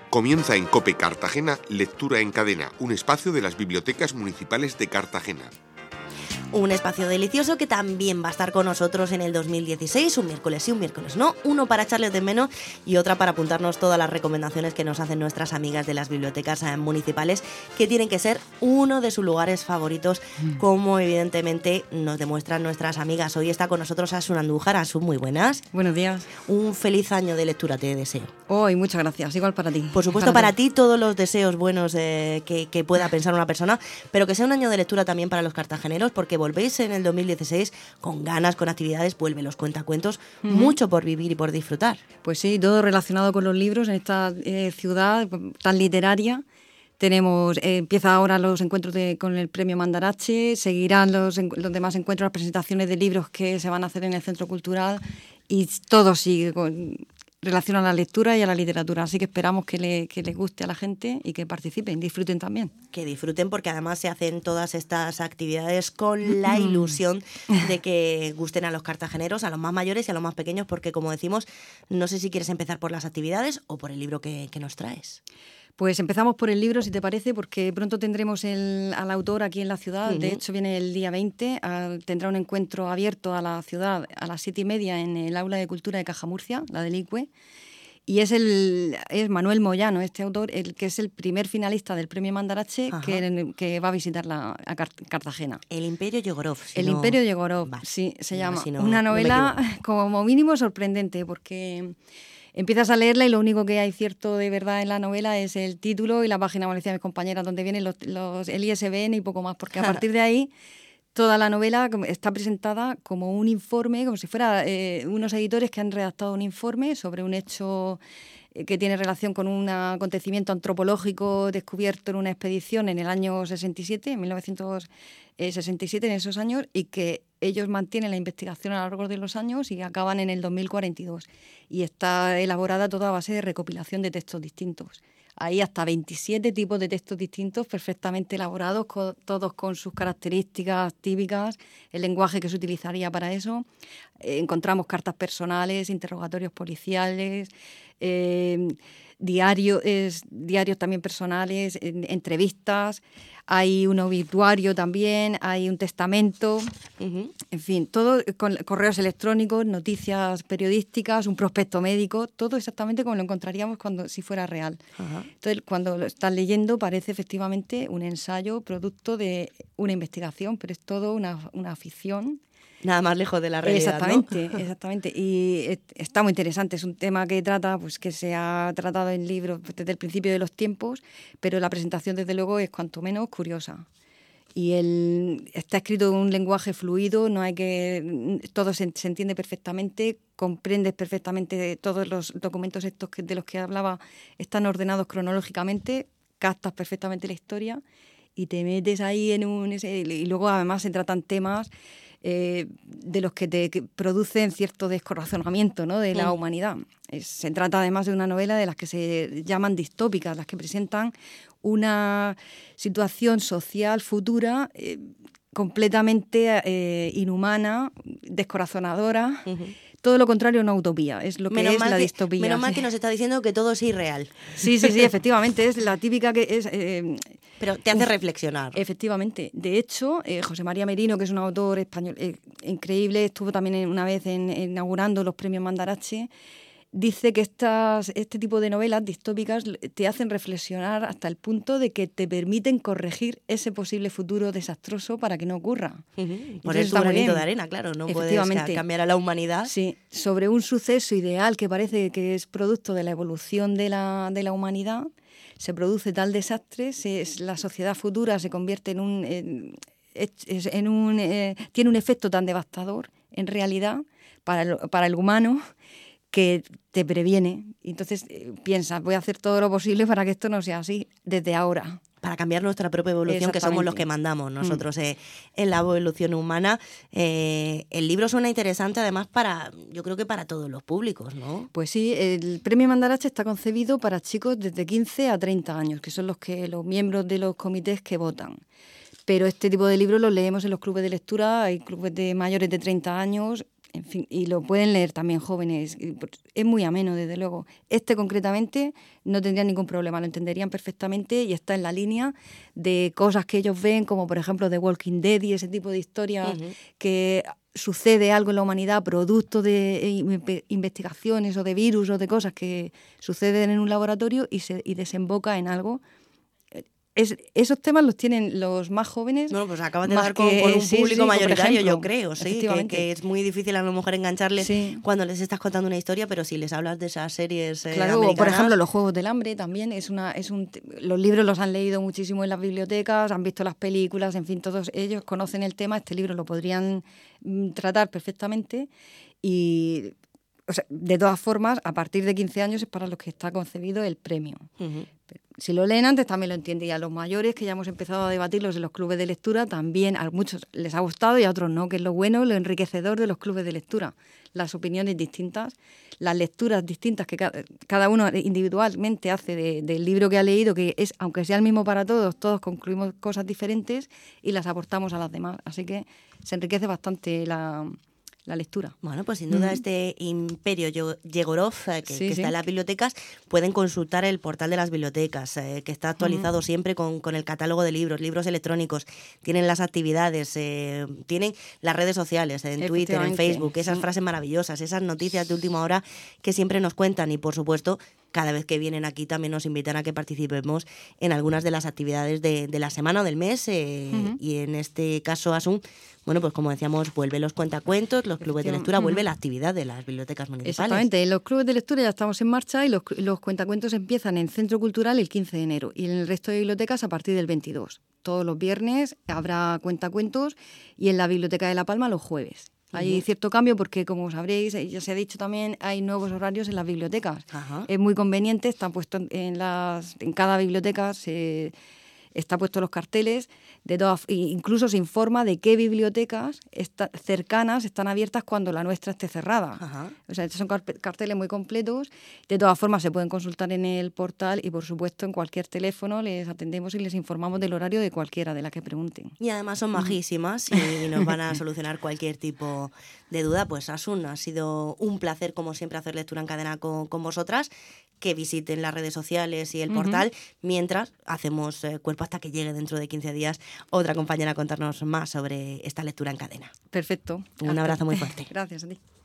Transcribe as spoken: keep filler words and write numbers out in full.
Comienza en COPE Cartagena Lectura en Cadena, un espacio de las bibliotecas municipales de Cartagena. Un espacio delicioso que también va a estar con nosotros en el dos mil dieciséis, un miércoles sí, un miércoles no, uno para echarles de menos y otra para apuntarnos todas las recomendaciones que nos hacen nuestras amigas de las bibliotecas municipales, que tienen que ser uno de sus lugares favoritos, como evidentemente nos demuestran nuestras amigas. Hoy está con nosotros Asun Andújar. Asun, muy buenas. Buenos días. Un feliz año de lectura te deseo. Oh, y muchas gracias, igual para ti. Por supuesto, para, para ti todos los deseos buenos eh, que, que pueda pensar una persona, pero que sea un año de lectura también para los cartageneros, porque volvéis en el dos mil dieciséis con ganas, con actividades, vuelven los cuentacuentos, uh-huh. mucho por vivir y por disfrutar. Pues sí, todo relacionado con los libros en esta eh, ciudad tan literaria. Tenemos, eh, empieza ahora los encuentros de, con el premio Mandarache, seguirán los, los demás encuentros, las presentaciones de libros que se van a hacer en el Centro Cultural y todo sigue con relación a la lectura y a la literatura, así que esperamos que, le, que les guste a la gente y que participen, disfruten también. Que disfruten, porque además se hacen todas estas actividades con la ilusión de que gusten a los cartageneros, a los más mayores y a los más pequeños, porque como decimos, no sé si quieres empezar por las actividades o por el libro que, que nos traes. Pues empezamos por el libro, si te parece, porque pronto tendremos el, al autor aquí en la ciudad. Uh-huh. De hecho, viene el día veinte, a, tendrá un encuentro abierto a la ciudad a las siete y media en el Aula de Cultura de Caja Murcia, la del I C U E. Y es, el, es Manuel Moyano, este autor, el que es el primer finalista del premio Mandarache que, que va a visitar la, a Cartagena. El Imperio Yegorov. Si el no... Imperio Yegorov, vale. Sí, se llama. Si no, una novela no como mínimo sorprendente, porque empiezas a leerla y lo único que hay cierto de verdad en la novela es el título y la página, como decían mis compañeras, donde vienen los, los, el I S B N y poco más, porque a partir de ahí toda la novela está presentada como un informe, como si fuera eh, unos editores que han redactado un informe sobre un hecho eh, que tiene relación con un acontecimiento antropológico descubierto en una expedición en el año sesenta y siete, en mil novecientos sesenta y siete, en esos años, y que ellos mantienen la investigación a lo largo de los años y acaban en el dos mil cuarenta y dos. Y está elaborada toda a base de recopilación de textos distintos. Hay hasta veintisiete tipos de textos distintos perfectamente elaborados, con, todos con sus características típicas, el lenguaje que se utilizaría para eso. Eh, encontramos cartas personales, interrogatorios policiales, eh, diarios, eh, diarios también personales, eh, entrevistas. Hay un obituario también, hay un testamento, uh-huh. en fin, todo con correos electrónicos, noticias periodísticas, un prospecto médico, todo exactamente como lo encontraríamos cuando si fuera real. Uh-huh. Entonces, cuando lo estás leyendo parece efectivamente un ensayo producto de una investigación, pero es todo una, una ficción. Nada más lejos de la realidad, exactamente, ¿no? Exactamente. Y está muy interesante. Es un tema que trata, pues que se ha tratado en libros desde el principio de los tiempos, pero la presentación, desde luego, es cuanto menos curiosa. Y el, está escrito en un lenguaje fluido, no hay que todo se, se entiende perfectamente, comprendes perfectamente todos los documentos estos que, de los que hablaba, están ordenados cronológicamente, captas perfectamente la historia y te metes ahí en un... Y luego, además, se tratan temas Eh, de los que te que producen cierto descorazonamiento, ¿no?, de la mm. humanidad. Es, se trata además de una novela de las que se llaman distópicas, las que presentan una situación social futura eh, completamente eh, inhumana, descorazonadora. Uh-huh. Todo lo contrario a una utopía, es lo que menos es la que, distopía. Menos sí. mal que nos está diciendo que todo es irreal. Sí, sí, sí, efectivamente, es la típica que es... Eh, Pero te hace uf, reflexionar. Efectivamente. De hecho, eh, José María Merino, que es un autor español eh, increíble, estuvo también una vez en, en, inaugurando los premios Mandarache, dice que estas, este tipo de novelas distópicas te hacen reflexionar hasta el punto de que te permiten corregir ese posible futuro desastroso para que no ocurra. Uh-huh. Por eso un granito de arena, claro, no puedes cambiar a la humanidad. Sí, sobre un suceso ideal que parece que es producto de la evolución de la, de la humanidad, se produce tal desastre, se, la sociedad futura se convierte en un... En, en un eh, tiene un efecto tan devastador, en realidad, para el, para el humano, que te previene. Entonces eh, piensas, voy a hacer todo lo posible para que esto no sea así desde ahora. Para cambiar nuestra propia evolución, que somos los que mandamos nosotros mm. eh, en la evolución humana. Eh, el libro suena interesante, además, para yo creo que para todos los públicos, ¿no? Pues sí, el premio Mandarache está concebido para chicos desde quince a treinta años, que son los que los miembros de los comités que votan. Pero este tipo de libros los leemos en los clubes de lectura, hay clubes de mayores de treinta años, En fin, y lo pueden leer también jóvenes. Es muy ameno, desde luego. Este concretamente no tendrían ningún problema, lo entenderían perfectamente y está en la línea de cosas que ellos ven, como por ejemplo The Walking Dead y ese tipo de historias uh-huh. que sucede algo en la humanidad, producto de investigaciones o de virus o de cosas que suceden en un laboratorio y, se, y desemboca en algo. Es, esos temas los tienen los más jóvenes. No, pues acaban de dar con, con un sí, público sí, mayoritario, ejemplo, yo creo, sí, que, que es muy difícil a lo mejor engancharles sí. cuando les estás contando una historia, pero si les hablas de esas series eh, claro, americanas... por ejemplo, los Juegos del Hambre también, es una, es un, los libros los han leído muchísimo en las bibliotecas, han visto las películas, en fin, todos ellos conocen el tema, este libro lo podrían mm, tratar perfectamente y... O sea, de todas formas, a partir de quince años es para los que está concebido el premio. Uh-huh. Si lo leen antes también lo entienden. Y a los mayores, que ya hemos empezado a debatirlos en los clubes de lectura, también a muchos les ha gustado y a otros no, que es lo bueno, lo enriquecedor de los clubes de lectura. Las opiniones distintas, las lecturas distintas que cada, cada uno individualmente hace de, del libro que ha leído, que es, aunque sea el mismo para todos, todos concluimos cosas diferentes y las aportamos a las demás. Así que se enriquece bastante la... la lectura. Bueno, pues sin duda mm. este Imperio Yegorov eh, que, sí, que está sí. en las bibliotecas, pueden consultar el portal de las bibliotecas, eh, que está actualizado mm. siempre con, con el catálogo de libros, libros electrónicos, tienen las actividades, eh, tienen las redes sociales, en Twitter, en Facebook, esas sí. frases maravillosas, esas noticias de última hora que siempre nos cuentan y, por supuesto, cada vez que vienen aquí también nos invitan a que participemos en algunas de las actividades de, de la semana o del mes eh, uh-huh. y en este caso, Asun, bueno, pues como decíamos, vuelve los cuentacuentos, los clubes de lectura, uh-huh. vuelve la actividad de las bibliotecas municipales. Exactamente, en los clubes de lectura ya estamos en marcha y los, los cuentacuentos empiezan en Centro Cultural el quince de enero y en el resto de bibliotecas a partir del veintidós. Todos los viernes habrá cuentacuentos y en la Biblioteca de La Palma los jueves. Hay uh-huh. cierto cambio porque, como sabréis, ya se ha dicho también, hay nuevos horarios en las bibliotecas. Uh-huh. Es muy conveniente, está puesto en, las, en cada biblioteca, se, está puesto los carteles, de todas, incluso se informa de qué bibliotecas está, cercanas están abiertas cuando la nuestra esté cerrada. Uh-huh. O sea, estos son carteles muy completos. De todas formas, se pueden consultar en el portal y, por supuesto, en cualquier teléfono les atendemos y les informamos del horario de cualquiera de las que pregunten. Y además son majísimas y nos van a solucionar cualquier tipo de duda. Pues, Asun, ha sido un placer, como siempre, hacer lectura en cadena con, con vosotras. Que visiten las redes sociales y el uh-huh. portal, mientras hacemos eh, cuerpo hasta que llegue dentro de quince días otra compañera a contarnos más sobre esta lectura en cadena. Perfecto. Un hasta. abrazo muy fuerte. Gracias a ti.